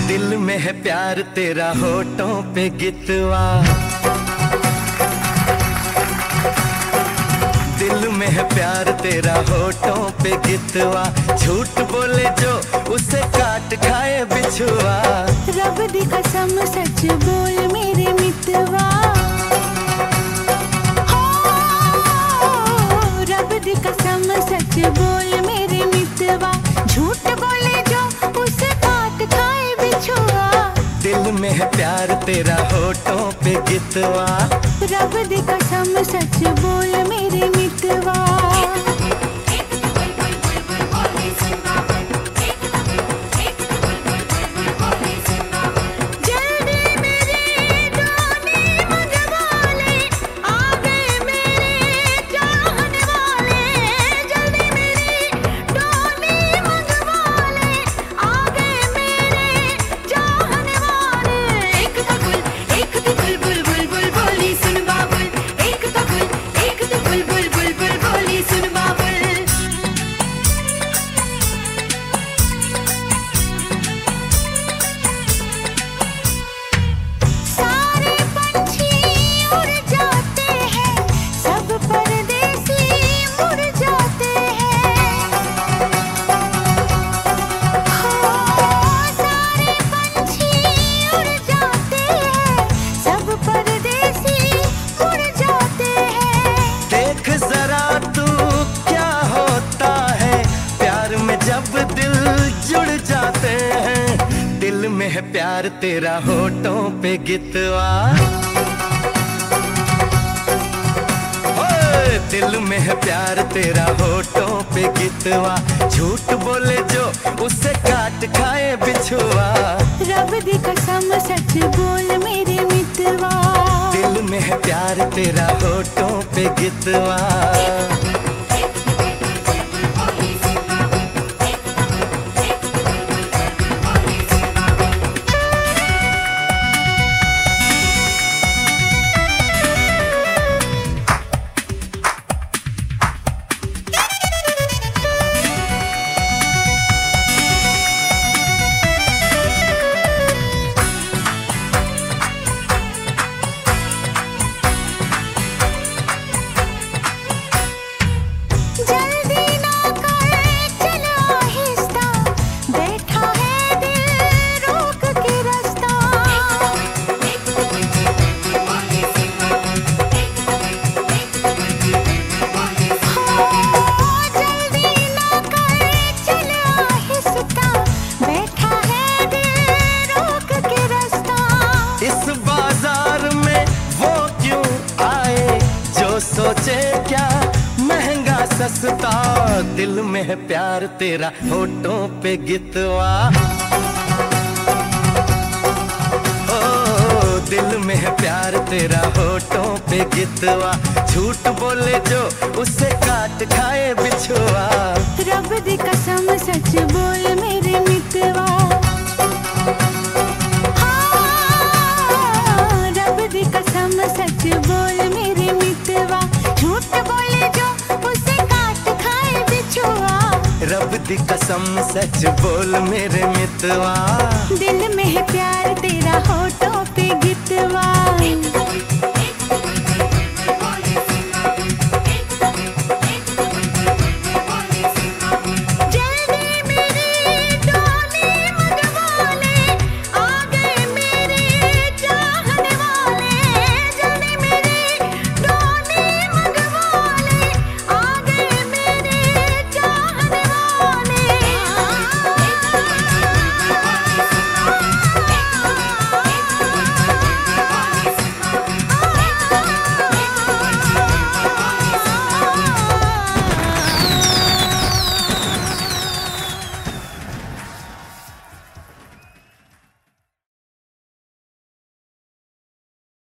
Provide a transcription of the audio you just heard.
दिल में है प्यार तेरा होठों पे गितवा, दिल में है प्यार तेरा होठों पे गितवा, झूठ बोले जो उसे काट खाए बिछुआ। रब दी कसम सच बोल मेरे मितवा, रब दी कसम सच बोल मेरे मितवा, झूठ बोले जो उसे काट खाए बिछुआ। दिल में है प्यार तेरा होठों पे गितवा, रब दी कसम सच बोल मेरे मितवा। दिल में है प्यार तेरा होठों पे गितवा, दिल में है प्यार तेरा होठों पे गितवा, झूठ बोले जो उसे काट खाए बिछुआ। रब दी कसम सच बोल मेरे मितवा, दिल में है प्यार तेरा होठों पे गितवा। सोचे क्या महंगा सस्ता, दिल में है प्यार तेरा होठों पे गितवा, ओ दिल में है प्यार तेरा होठों पे गितवा, झूठ बोले जो उसे काट खाए बिछुआ। रब दी कसम सच बोल मेरे मितवा, रब दी कसम सच बोल मेरे मितवा, झूठ बोले जो उसे काट खाए बिछुआ। रब दी कसम सच बोल मेरे मितवा, दिल में है प्यार तेरा होठों पे गितवा।